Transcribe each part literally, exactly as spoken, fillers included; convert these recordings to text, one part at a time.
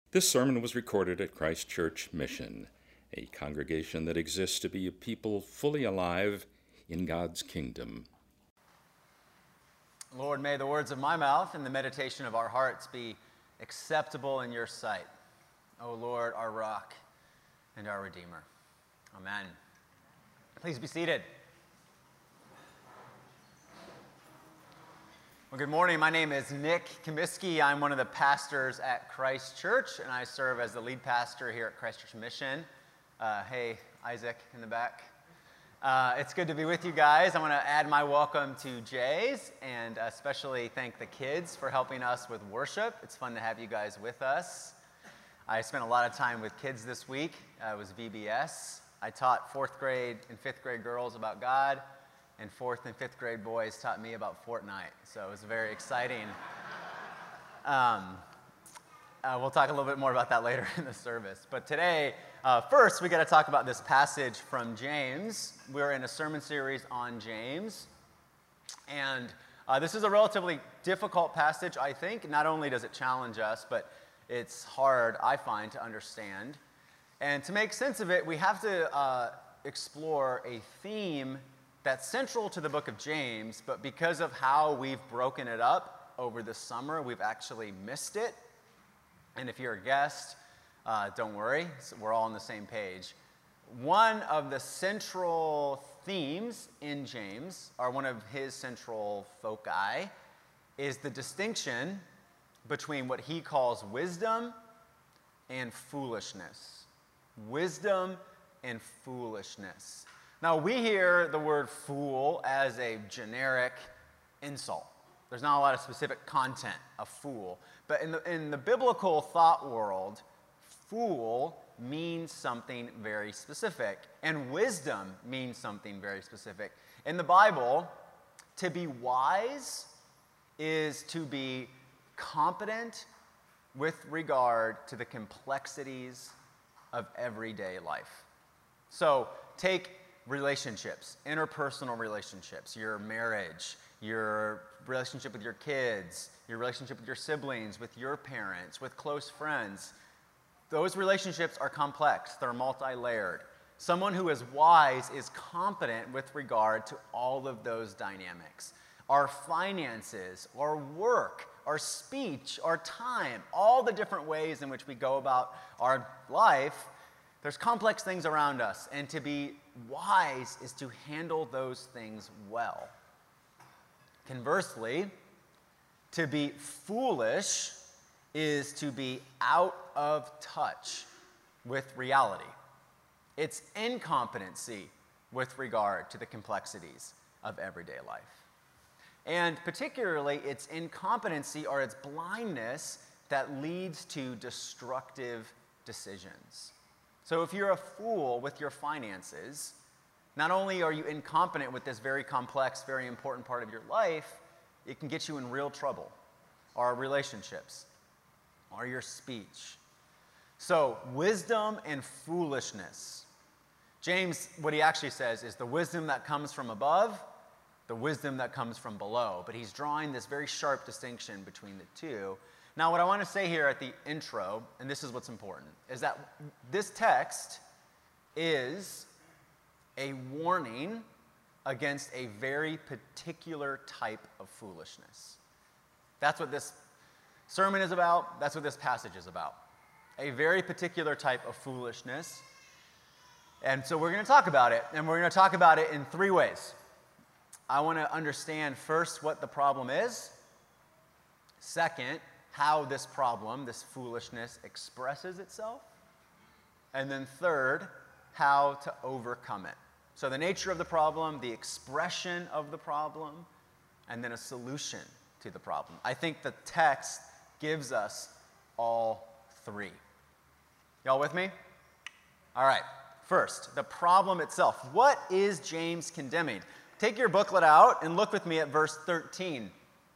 This sermon was recorded at Christ Church Mission, a congregation that exists to be a people fully alive in God's kingdom. Lord, may the words of my mouth and the meditation of our hearts be acceptable in your sight. O Lord, our rock and our Redeemer. Amen. Please be seated. Well, good morning. My name is Nick Comiskey. I'm one of the pastors at Christ Church, and I serve as the lead pastor here at Christ Church Mission. Uh, hey, Isaac in the back. Uh, it's good to be with you guys. I want to add my welcome to Jay's and especially thank the kids for helping us with worship. It's fun to have you guys with us. I spent a lot of time with kids this week. Uh, it was V B S. I taught fourth grade and fifth grade girls about God, and fourth and fifth grade boys taught me about Fortnite. So it was very exciting. Um, uh, we'll talk a little bit more about that later in the service. But today, uh, first, we got to talk about this passage from James. We're in a sermon series on James. And uh, this is a relatively difficult passage, I think. Not only does it challenge us, but it's hard, I find, to understand. And to make sense of it, we have to uh, explore a theme that's central to the book of James, but because of how we've broken it up over the summer, we've actually missed it. And if you're a guest, uh, don't worry, we're all on the same page. One of the central themes in James, or one of his central foci, is the distinction between what he calls wisdom and foolishness. Wisdom and foolishness. Now, we hear the word fool as a generic insult. There's not a lot of specific content of fool. But in the, in the biblical thought world, fool means something very specific. And wisdom means something very specific. In the Bible, to be wise is to be competent with regard to the complexities of everyday life. So take relationships, interpersonal relationships, your marriage, your relationship with your kids, your relationship with your siblings, with your parents, with close friends. Those relationships are complex. They're multi-layered. Someone who is wise is competent with regard to all of those dynamics. Our finances, our work, our speech, our time, all the different ways in which we go about our life, there's complex things around us, and to be wise is to handle those things well. Conversely, to be foolish is to be out of touch with reality. It's incompetency with regard to the complexities of everyday life. And particularly, it's incompetency or it's blindness that leads to destructive decisions. So if you're a fool with your finances, not only are you incompetent with this very complex, very important part of your life, it can get you in real trouble, or relationships, or your speech. So wisdom and foolishness. James, what he actually says is the wisdom that comes from above, the wisdom that comes from below. But he's drawing this very sharp distinction between the two. Now, what I want to say here at the intro, and this is what's important, is that this text is a warning against a very particular type of foolishness. That's what this sermon is about. That's what this passage is about. A very particular type of foolishness. And so we're going to talk about it, and we're going to talk about it in three ways. I want to understand first what the problem is. Second, how this problem, this foolishness, expresses itself. And then third, how to overcome it. So the nature of the problem, the expression of the problem, and then a solution to the problem. I think the text gives us all three. Y'all with me? All right. First, the problem itself. What is James condemning? Take your booklet out and look with me at verse thirteen.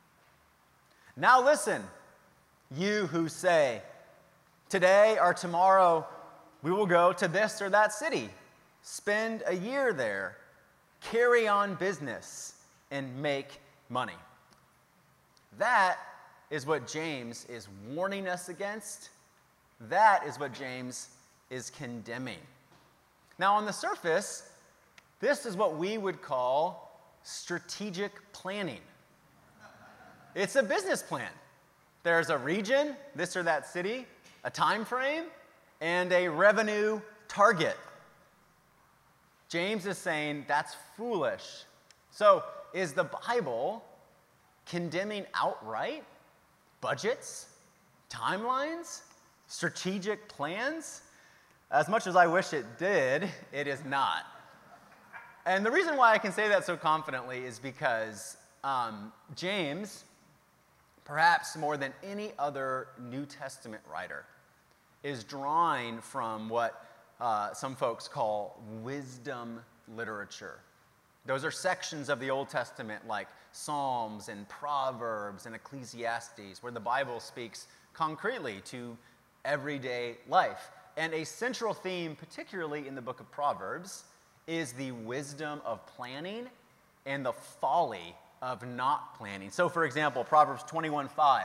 Now listen, you who say, today or tomorrow we will go to this or that city, spend a year there, carry on business, and make money. That is what James is warning us against. That is what James is condemning. Now, on the surface, this is what we would call strategic planning. It's a business plan. There's a region, this or that city, a time frame, and a revenue target. James is saying that's foolish. So, is the Bible condemning outright budgets, timelines, strategic plans? As much as I wish it did, it is not. And the reason why I can say that so confidently is because um, James, perhaps more than any other New Testament writer, is drawing from what uh, some folks call wisdom literature. Those are sections of the Old Testament like Psalms and Proverbs and Ecclesiastes, where the Bible speaks concretely to everyday life. And a central theme, particularly in the book of Proverbs, is the wisdom of planning and the folly of not planning. So, for example, Proverbs twenty-one five.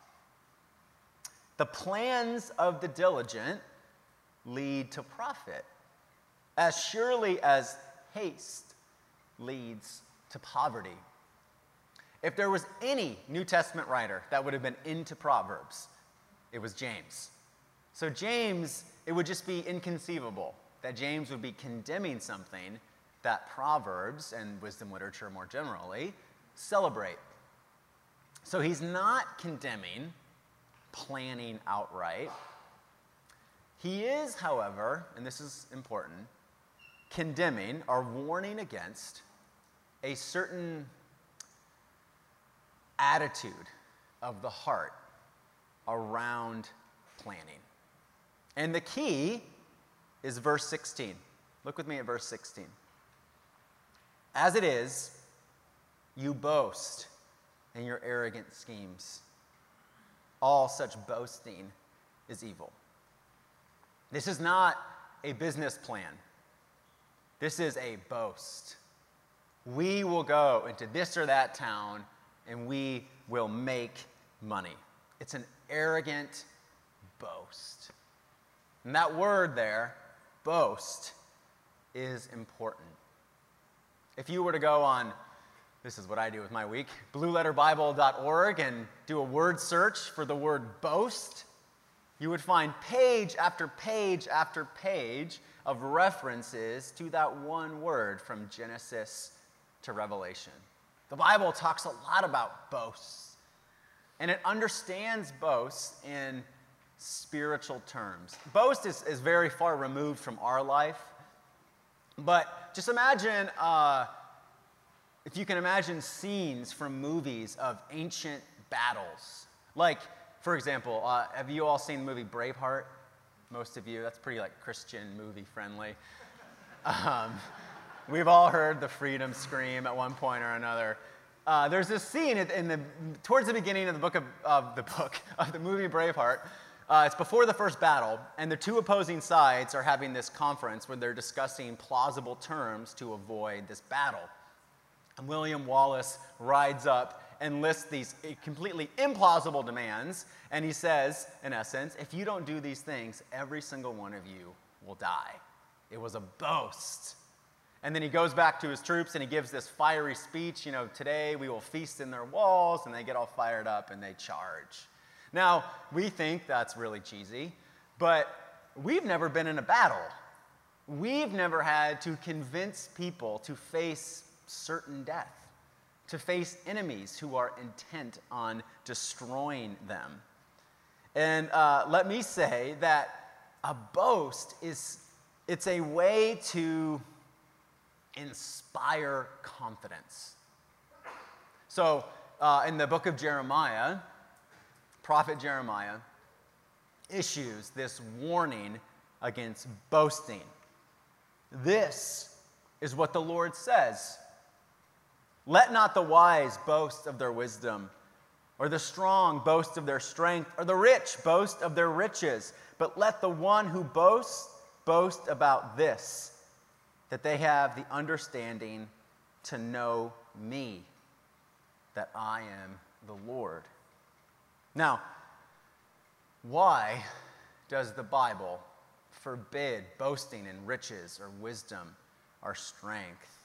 The plans of the diligent lead to profit, as surely as haste leads to poverty. If there was any New Testament writer that would have been into Proverbs, it was James. So James, it would just be inconceivable that James would be condemning something that Proverbs and wisdom literature more generally celebrate. So he's not condemning planning outright. He is, however, and this is important, condemning or warning against a certain attitude of the heart around planning. And the key is verse sixteen. Look with me at verse sixteen. As it is, you boast in your arrogant schemes. All such boasting is evil. This is not a business plan. This is a boast. We will go into this or that town and we will make money. It's an arrogant boast. And that word there, boast, is important. If you were to go on, this is what I do with my week, blue letter bible dot org and do a word search for the word boast, you would find page after page after page of references to that one word from Genesis to Revelation. The Bible talks a lot about boasts, and it understands boasts in spiritual terms. Boast is, is very far removed from our life, but just imagine, uh, if you can imagine scenes from movies of ancient battles. Like, for example, uh, have you all seen the movie Braveheart? Most of you. That's pretty like Christian movie friendly. Um, we've all heard the freedom scream at one point or another. Uh, there's this scene in the towards the beginning of the book of, of the book of the movie Braveheart. Uh, it's before the first battle, and the two opposing sides are having this conference where they're discussing plausible terms to avoid this battle. And William Wallace rides up and lists these completely implausible demands, and he says, in essence, if you don't do these things, every single one of you will die. It was a boast. And then he goes back to his troops and he gives this fiery speech, you know, today we will feast in their walls, and they get all fired up and they charge. Now, we think that's really cheesy, but we've never been in a battle. We've never had to convince people to face certain death, to face enemies who are intent on destroying them. And uh, let me say that a boast is, it's a way to inspire confidence. So uh, in the book of Jeremiah, prophet Jeremiah issues this warning against boasting. This is what the Lord says. Let not the wise boast of their wisdom, or the strong boast of their strength, or the rich boast of their riches, but let the one who boasts boast about this, that they have the understanding to know me, that I am the Lord. Now, why does the Bible forbid boasting in riches or wisdom or strength.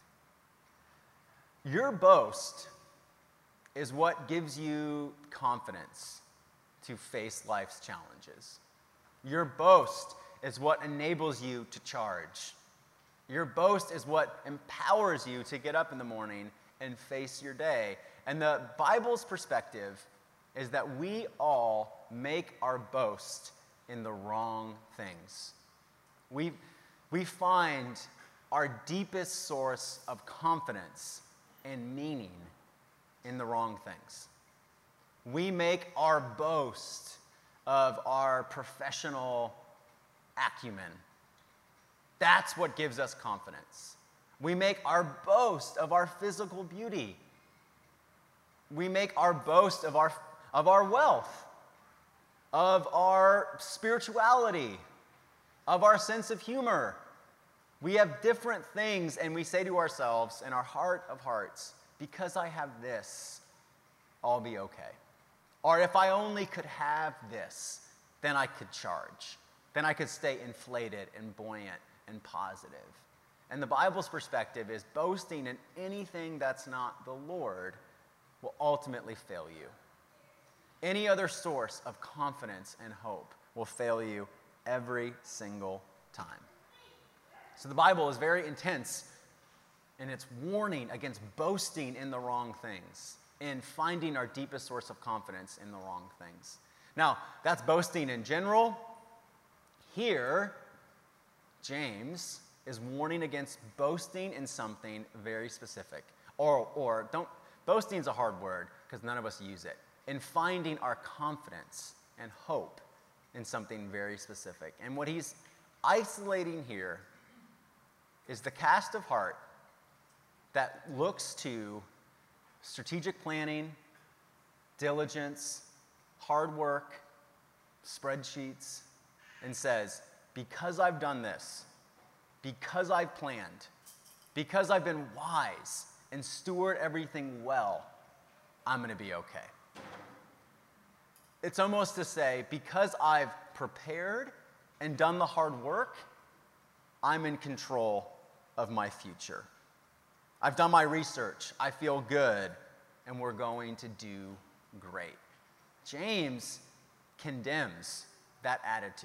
Your boast is what gives you confidence to face life's challenges. Your boast is what enables you to charge. Your boast is what empowers you to get up in the morning and face your day. And the Bible's perspective is that we all make our boast in the wrong things. We, we find our deepest source of confidence and meaning in the wrong things. We make our boast of our professional acumen. That's what gives us confidence. We make our boast of our physical beauty. We make our boast of our, of our wealth, of our spirituality, of our sense of humor. We have different things, and we say to ourselves in our heart of hearts, because I have this, I'll be okay. Or if I only could have this, then I could charge. Then I could stay inflated and buoyant and positive. And the Bible's perspective is boasting in anything that's not the Lord will ultimately fail you. Any other source of confidence and hope will fail you every single time. So the Bible is very intense in its warning against boasting in the wrong things, in finding our deepest source of confidence in the wrong things. Now, that's boasting in general. Here, James is warning against boasting in something very specific. Or, or don't, boasting is a hard word because none of us use it. In finding our confidence and hope in something very specific. And what he's isolating here is the cast of heart that looks to strategic planning, diligence, hard work, spreadsheets, and says, because I've done this, because I've planned, because I've been wise and steward everything well, I'm going to be okay. It's almost to say, because I've prepared and done the hard work, I'm in control of my future. I've done my research, I feel good, and we're going to do great. James condemns that attitude.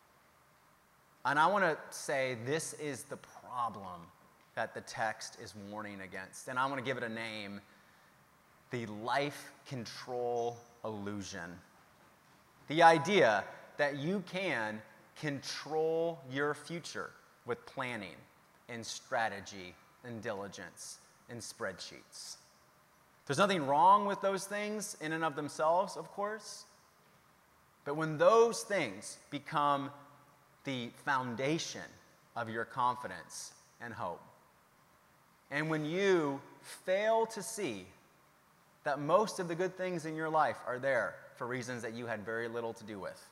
And I want to say this is the problem that the text is warning against. And I want to give it a name, the life control illusion. The idea that you can control your future with planning and strategy and diligence and spreadsheets. There's nothing wrong with those things in and of themselves, of course. But when those things become the foundation of your confidence and hope, and when you fail to see that most of the good things in your life are there for reasons that you had very little to do with,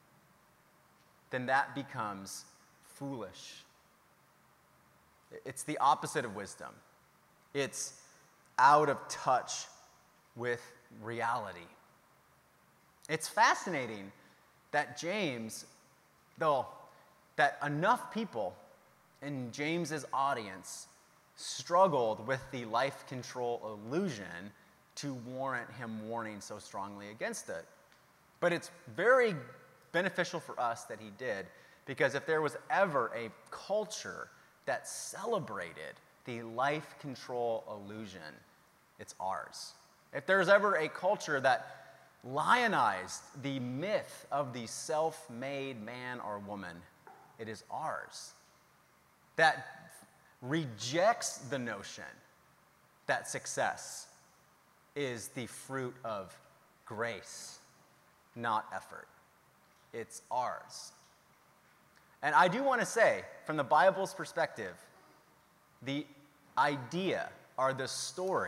then that becomes foolish. It's the opposite of wisdom. It's out of touch with reality. It's fascinating that James, though, that enough people in James's audience struggled with the life control illusion to warrant him warning so strongly against it. But it's very beneficial for us that he did, because if there was ever a culture that celebrated the life control illusion, it's ours. If there's ever a culture that lionized the myth of the self-made man or woman, it is ours. That rejects the notion that success is the fruit of grace, not effort. It's ours. And I do want to say, from the Bible's perspective, the idea or the story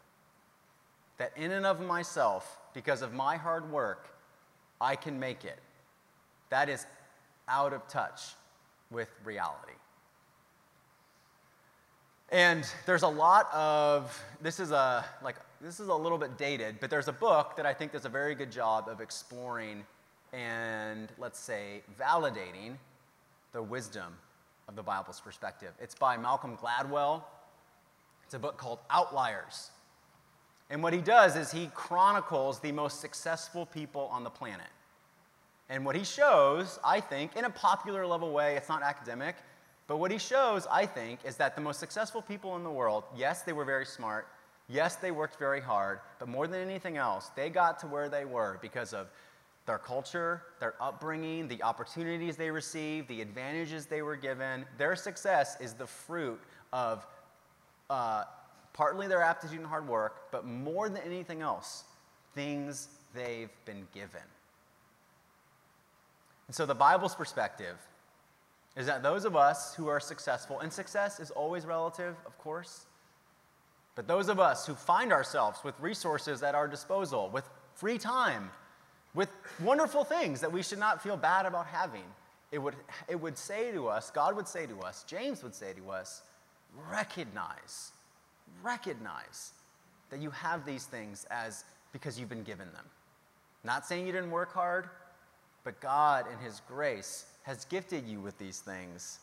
that in and of myself, because of my hard work, I can make it, that is out of touch with reality. And there's a lot of, this is a, like, this is a little bit dated, but there's a book that I think does a very good job of exploring and, let's say, validating the wisdom of the Bible's perspective. It's by Malcolm Gladwell. It's a book called Outliers. And what he does is he chronicles the most successful people on the planet. And what he shows, I think, in a popular level way, it's not academic, but what he shows, I think, is that the most successful people in the world, yes, they were very smart, yes, they worked very hard, but more than anything else, they got to where they were because of their culture, their upbringing, the opportunities they received, the advantages they were given. Their success is the fruit of uh, partly their aptitude and hard work, but more than anything else, things they've been given. And so the Bible's perspective is that those of us who are successful, and success is always relative, of course, but those of us who find ourselves with resources at our disposal, with free time, with wonderful things that we should not feel bad about having, it would, it would say to us, God would say to us, James would say to us, recognize, recognize that you have these things as because you've been given them. Not saying you didn't work hard, but God in his grace has gifted you with these things.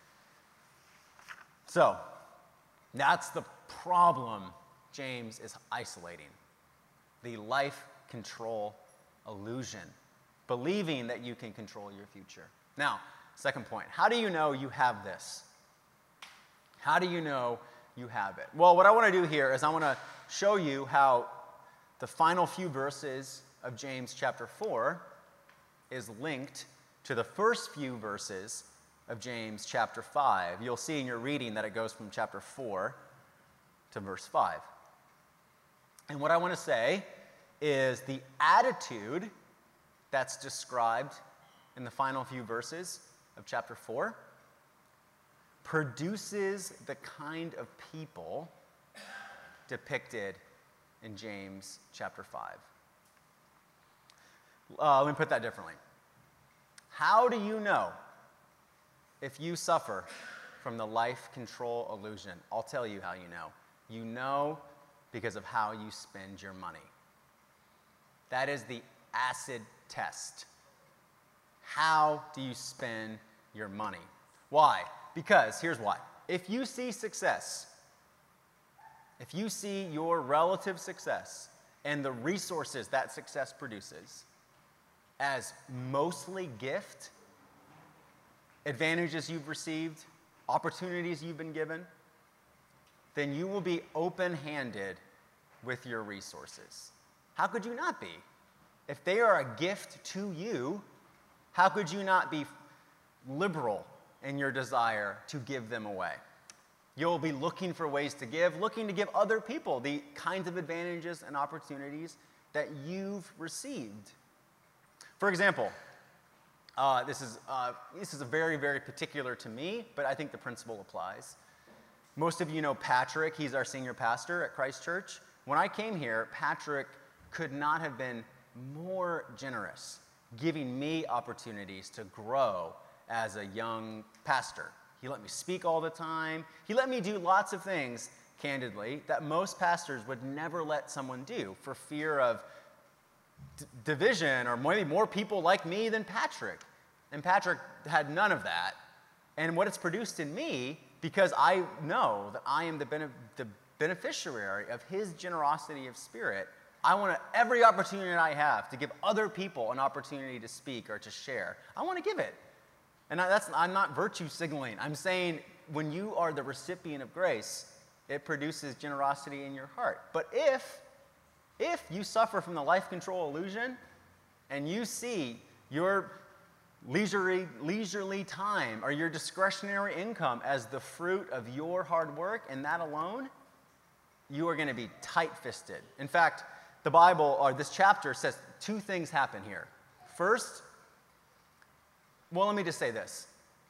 So, that's the problem James is isolating. The life control illusion. Believing that you can control your future. Now, second point. How do you know you have this? How do you know you have it? Well, what I want to do here is I want to show you how the final few verses of James chapter four is linked to the first few verses of James chapter five. You'll see in your reading that it goes from chapter four to verse five. And what I want to say is the attitude that's described in the final few verses of chapter four produces the kind of people depicted in James chapter five. Uh, let me put that differently. How do you know if you suffer from the life control illusion? I'll tell you how you know. You know because of how you spend your money. That is the acid test. How do you spend your money? Why? Because here's why. If you see success, if you see your relative success and the resources that success produces as mostly gift, advantages you've received, opportunities you've been given, then you will be open-handed with your resources. How could you not be? If they are a gift to you, how could you not be liberal in your desire to give them away? You'll be looking for ways to give, looking to give other people the kinds of advantages and opportunities that you've received. For example, uh, this is uh, this is a very, very particular to me, but I think the principle applies. Most of you know Patrick. He's our senior pastor at Christ Church. When I came here, Patrick could not have been more generous, giving me opportunities to grow as a young pastor. He let me speak all the time. He let me do lots of things, candidly, that most pastors would never let someone do for fear of d- division or maybe more people like me than Patrick. And Patrick had none of that. And what it's produced in me, because I know that I am the, bene- the beneficiary of his generosity of spirit, I want to, every opportunity I have to give other people an opportunity to speak or to share, I want to give it. And I, that's, I'm not virtue signaling. I'm saying when you are the recipient of grace, it produces generosity in your heart. But if, if you suffer from the life control illusion and you see your leisurely, leisurely time or your discretionary income as the fruit of your hard work and that alone, you are going to be tight-fisted. In fact, the Bible, or this chapter, says two things happen here. First, well, let me just say this.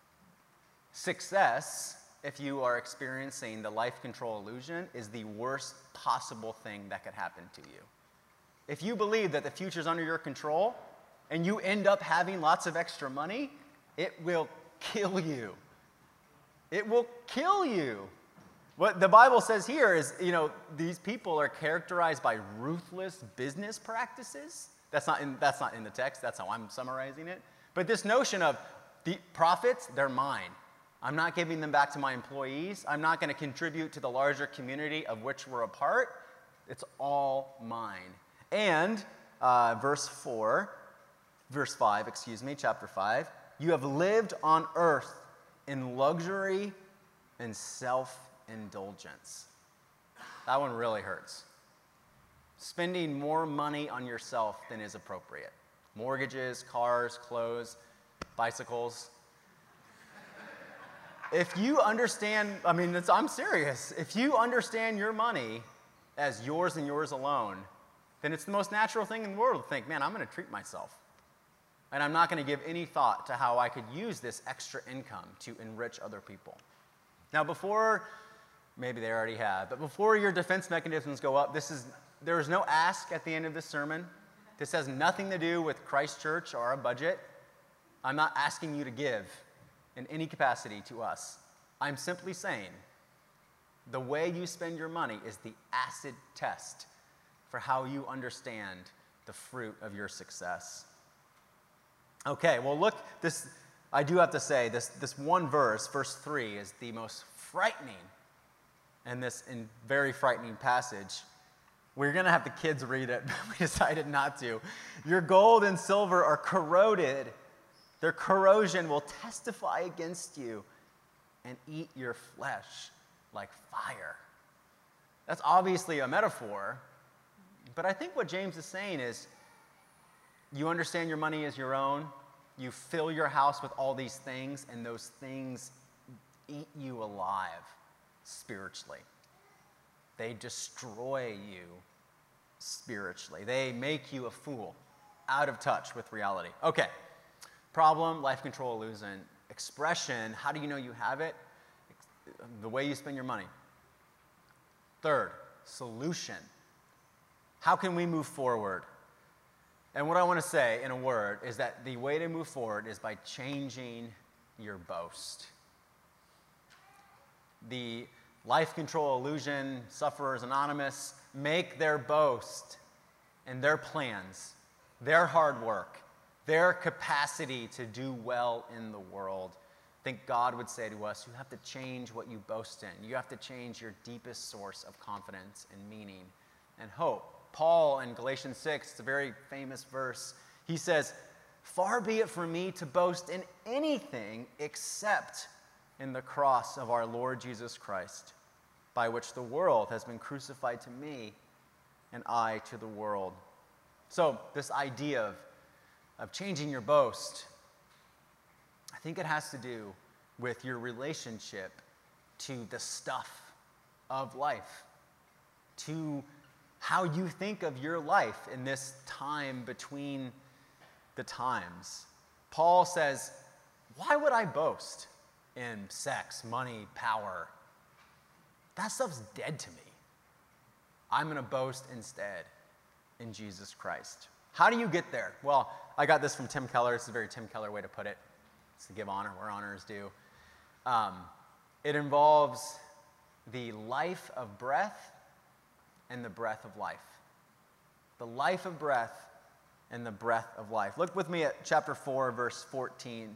Success, if you are experiencing the life control illusion, is the worst possible thing that could happen to you. If you believe that the future is under your control and you end up having lots of extra money, it will kill you. It will kill you. What the Bible says here is, you know, these people are characterized by ruthless business practices. That's not in, that's not in the text. That's how I'm summarizing it. But this notion of the profits, they're mine. I'm not giving them back to my employees. I'm not going to contribute to the larger community of which we're a part. It's all mine. And uh, verse four, verse five, excuse me, chapter five, you have lived on earth in luxury and self-indulgence. That one really hurts. Spending more money on yourself than is appropriate. Mortgages, cars, clothes, bicycles. If you understand, I mean, it's, I'm serious. If you understand your money as yours and yours alone, then it's the most natural thing in the world to think, man, I'm going to treat myself. And I'm not going to give any thought to how I could use this extra income to enrich other people. Now, before, maybe they already have, but before your defense mechanisms go up, this is, there is no ask at the end of this sermon. This has nothing to do with Christ Church or our budget. I'm not asking you to give in any capacity to us. I'm simply saying the way you spend your money is the acid test for how you understand the fruit of your success. Okay, well look, this, I do have to say, this, this one verse, verse three, is the most frightening in this in very frightening passage. We're going to have the kids read it, but we decided not to. Your gold and silver are corroded. Their corrosion will testify against you and eat your flesh like fire. That's obviously a metaphor, but I think what James is saying is, you understand your money is your own, you fill your house with all these things, and those things eat you alive spiritually. They destroy you spiritually. They make you a fool, out of touch with reality. Okay, problem, life control illusion. Expression, how do you know you have it? The way you spend your money. Third, solution. How can we move forward? And what I want to say in a word is that the way to move forward is by changing your boast. The Life Control Illusion Sufferers Anonymous make their boast in their plans, their hard work, their capacity to do well in the world. I think God would say to us, you have to change what you boast in. You have to change your deepest source of confidence and meaning and hope. Paul in Galatians six, it's a very famous verse. He says, far be it from me to boast in anything except in the cross of our Lord Jesus Christ, by which the world has been crucified to me and I to the world. So this idea of, of changing your boast, I think it has to do with your relationship to the stuff of life, to how you think of your life in this time between the times. Paul says, why would I boast in sex, money, power? That stuff's dead to me. I'm going to boast instead in Jesus Christ. How do you get there? Well, I got this from Tim Keller. It's a very Tim Keller way to put it. It's to give honor where honor is due. Um, it involves the life of breath and the breath of life. The life of breath and the breath of life. Look with me at chapter four, verse fourteen.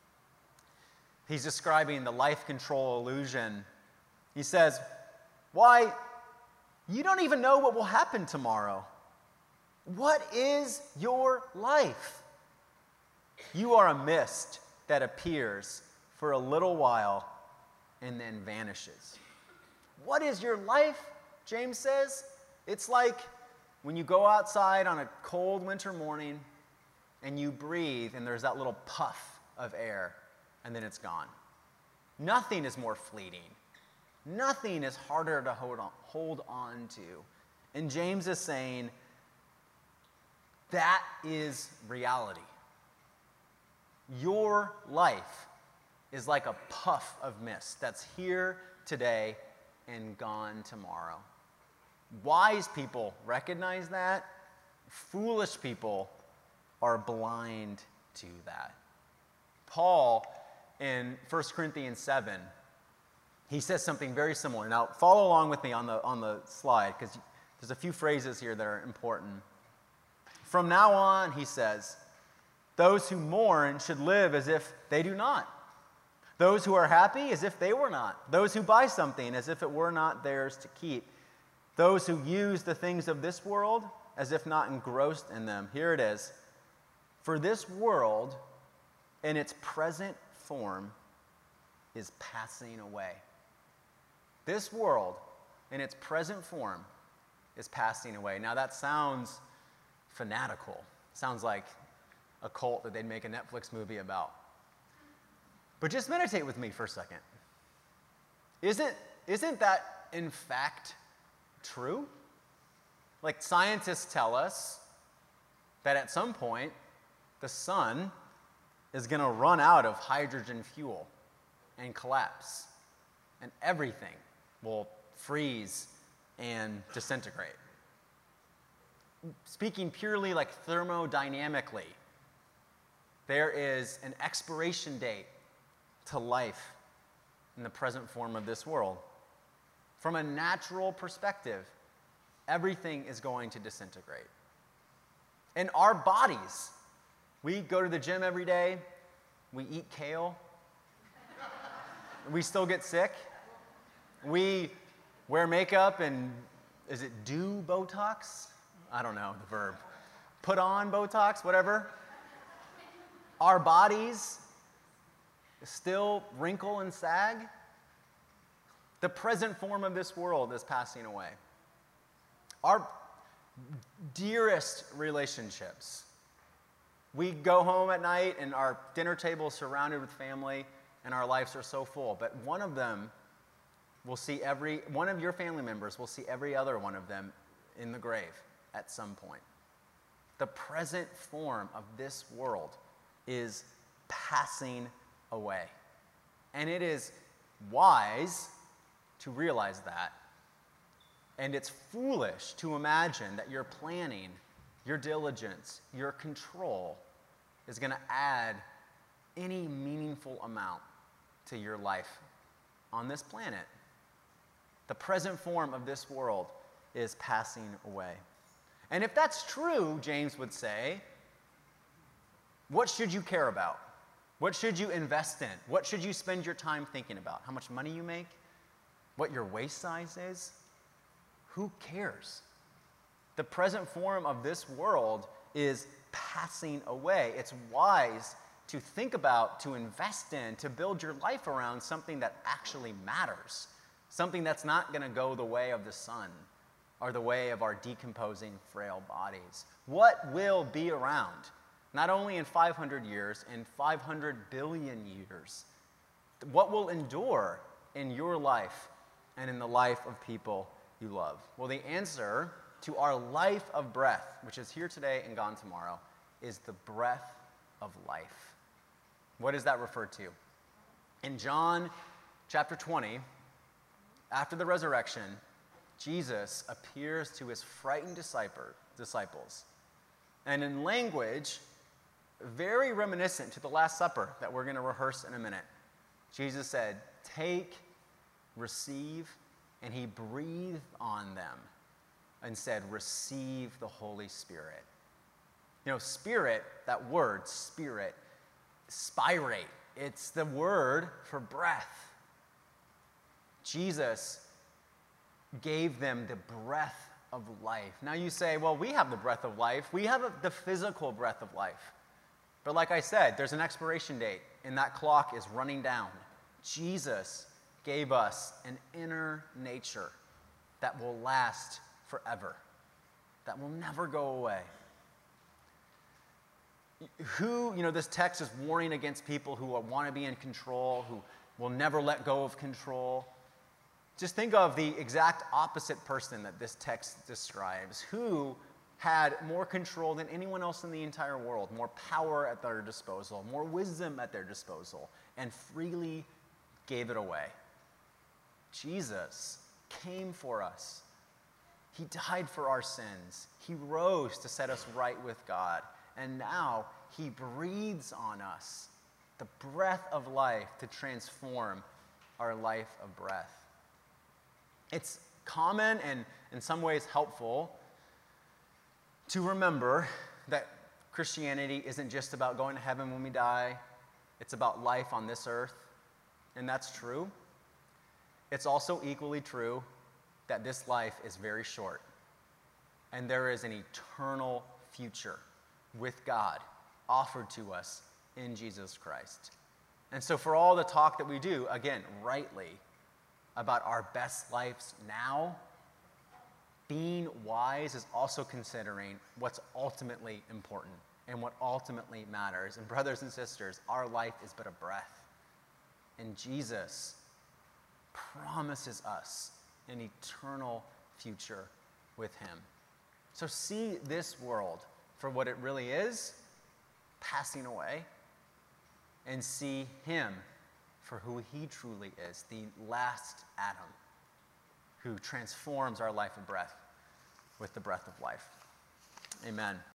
He's describing the life control illusion. He says, why, you don't even know what will happen tomorrow. What is your life? You are a mist that appears for a little while and then vanishes. What is your life? James says, it's like when you go outside on a cold winter morning and you breathe and there's that little puff of air and then it's gone. Nothing is more fleeting. Nothing is harder to hold on, hold on to. And James is saying that is reality. Your life is like a puff of mist that's here today and gone tomorrow. Wise people recognize that. Foolish people are blind to that. Paul, in First Corinthians seven, he says something very similar. Now, follow along with me on the, on the slide, because there's a few phrases here that are important. From now on, he says, those who mourn should live as if they do not. Those who are happy as if they were not. Those who buy something as if it were not theirs to keep. Those who use the things of this world as if not engrossed in them. Here it is. For this world, in its present form, is passing away. This world, in its present form, is passing away. Now that sounds fanatical. Sounds like a cult that they'd make a Netflix movie about. But just meditate with me for a second. Isn't, isn't that, in fact, true? Like scientists tell us that at some point, the sun is going to run out of hydrogen fuel and collapse, and everything will freeze and disintegrate. Speaking purely like thermodynamically, there is an expiration date to life in the present form of this world. From a natural perspective, everything is going to disintegrate. In our bodies, we go to the gym every day, we eat kale, we still get sick, we wear makeup and, is it do Botox? I don't know the verb. Put on Botox, whatever. Our bodies still wrinkle and sag. The present form of this world is passing away. Our dearest relationships. We go home at night and our dinner table is surrounded with family and our lives are so full. But one of them will see every, one of your family members will see every other one of them in the grave at some point. The present form of this world is passing away. And it is wise to realize that. And it's foolish to imagine that your planning, your diligence, your control is going to add any meaningful amount to your life on this planet. The present form of this world is passing away. And if that's true, James would say, what should you care about? What should you invest in? What should you spend your time thinking about? How much money you make? What your waist size is? Who cares? The present form of this world is passing away. It's wise to think about, to invest in, to build your life around something that actually matters, something that's not going to go the way of the sun or the way of our decomposing, frail bodies. What will be around, not only in five hundred years, in five hundred billion years? What will endure in your life and in the life of people you love? Well, the answer to our life of breath, which is here today and gone tomorrow, is the breath of life. What is that referred to? In John chapter twenty, after the resurrection, Jesus appears to his frightened disciples, and in language very reminiscent to the Last Supper that we're going to rehearse in a minute, Jesus said, "Take, receive," and he breathed on them and said, "Receive the Holy Spirit." You know, spirit, that word, spirit, spirate, it's the word for breath. Jesus gave them the breath of life. Now you say, well, we have the breath of life. We have a, the physical breath of life. But like I said, there's an expiration date, and that clock is running down. Jesus gave us an inner nature that will last forever, that will never go away. Who, you know, this text is warning against people who want to be in control, who will never let go of control. Just think of the exact opposite person that this text describes, who had more control than anyone else in the entire world, more power at their disposal, more wisdom at their disposal, and freely gave it away. Jesus came for us. He died for our sins. He rose to set us right with God. And now he breathes on us the breath of life to transform our life of breath. It's common and in some ways helpful to remember that Christianity isn't just about going to heaven when we die, it's about life on this earth, and that's true. It's also equally true that this life is very short, and there is an eternal future with God offered to us in Jesus Christ. And so for all the talk that we do, again, rightly, about our best lives now, being wise is also considering what's ultimately important and what ultimately matters. And brothers and sisters, our life is but a breath. And Jesus promises us an eternal future with him. So see this world for what it really is, passing away, and see him for who he truly is, the last Adam, who transforms our life and breath with the breath of life. Amen.